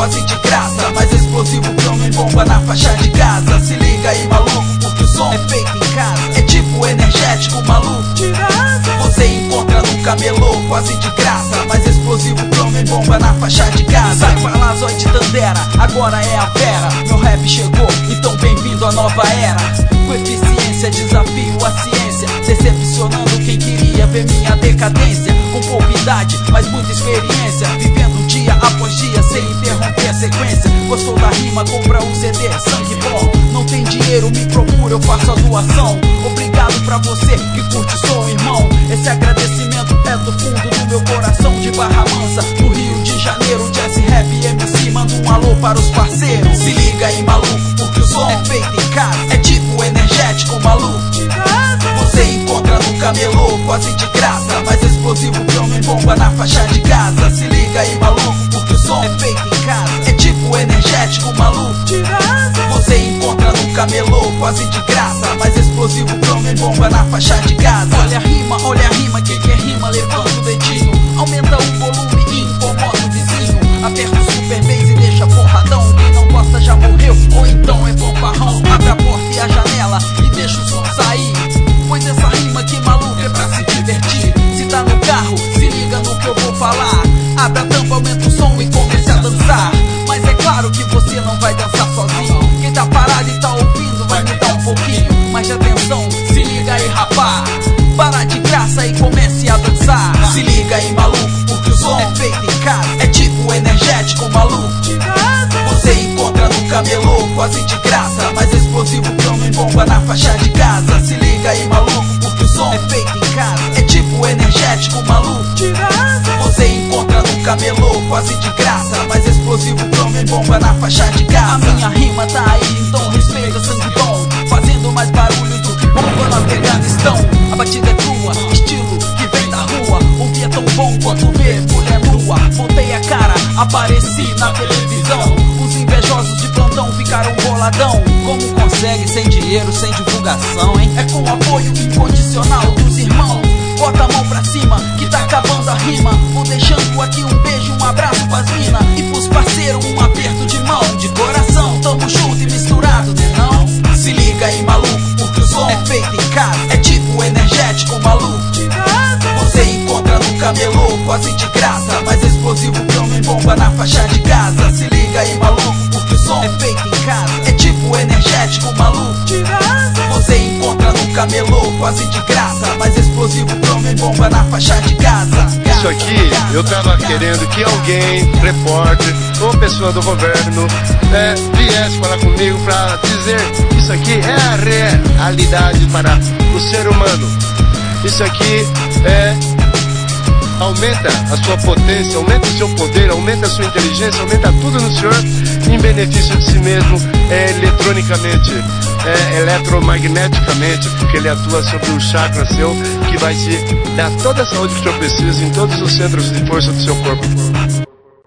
quase de graça, mais explosivo que homem bomba na faixa de casa. Se liga aí, maluco, porque o som é feito em casa. É tipo energético, maluco. Você encontra no camelô, quase de graça, mais explosivo que homem bomba na faixa de casa. Sai pra lá, Zói de Tandera, agora é a fera. Meu rap chegou, então bem-vindo à nova era. Com eficiência, desafio a ciência, decepcionando quem queria ver minha decadência. Com pouca idade, mas muita experiência, vivendo dia após dia sem interromper a sequência. Gostou da rima? Compra um CD, sangue bom. Não tem dinheiro, me procura, eu faço a doação. Obrigado pra você que curte o som, irmão. Esse agradecimento é do fundo do meu coração. De Barra Mansa, no Rio de Janeiro, Jazz Rap MC, manda um alô para os parceiros. Se liga aí, maluco, porque o som é feito em casa. É tipo energético, maluco. Você encontra no camelô, quase de graça, mais explosivo que homem bomba na faixa de casa. Se liga aí, maluco, porque o som é feito em casa. É tipo energético, maluco. Você encontra no camelô, quase de graça, mais explosivo que homem bomba na faixa de casa. Olha a rima, quem quer rima, levanta o dedinho. Aumenta o volume e incomoda o vizinho. Aperta o super bass e deixa porradão. Quem não gosta já morreu, ou então é fanfarrão. Abre a porta e a janela e deixa o som sair, pois essa rima aqui, maluco, é pra se divertir. Se tá no carro, se liga no que eu vou falar. Abre a tampa, aumenta o som e comece a dançar. Mas é claro que você não vai dançar sozinho. Quem tá parado e tá ouvindo vai mudar um pouquinho. Mas atenção, se liga aí, rapá, para de graça e comece a dançar. Se liga aí, maluco, porque o som é feito em casa. É tipo energético, maluco. Você encontra no camelô, quase de graça, mais explosivo que homem bomba na faixa de casa. Se liga aí, maluco, porque o som é feito em casa. É tipo energético, maluco. Você encontra no camelô, quase de graça, mais explosivo que homem bomba na faixa de casa. A minha rima tá aí, então respeita, sangue bom, fazendo mais barulho do que bomba no Afeganistão. A batida é crua, estilo que vem da rua. O que é tão bom quanto ver mulher nua. Botei a cara, apareci na televisão. Os invejosos de plantão ficaram boladão. Como consegue sem dinheiro, sem divulgação, hein? É com apoio incondicional dos irmãos. Bota a mão pra cima, que tá acabando a rima. Vou deixando aqui um beijo, um abraço pras mina. E pros parceiros um aperto de mão, de coração. Tamo junto e misturado, né não? Se liga aí, maluco, porque o som é feito em casa. É tipo energético, maluco. Você encontra no camelô, quase de graça, mais explosivo que homem bomba na faixa de casa. Se liga aí, maluco, porque o som é feito em casa. É tipo energético, maluco. Você encontra no camelô, quase de graça, mais explosivo que homem bomba na faixa de casa. Isso aqui, eu tava querendo que alguém, repórter ou pessoa do governo, viesse falar comigo pra dizer: isso aqui é a realidade para o ser humano. Isso aqui aumenta a sua potência, aumenta o seu poder, aumenta a sua inteligência, aumenta tudo no senhor em benefício de si mesmo, eletronicamente, eletromagneticamente, porque ele atua sobre um chakra seu que vai te dar toda a saúde que o senhor precisa em todos os centros de força do seu corpo.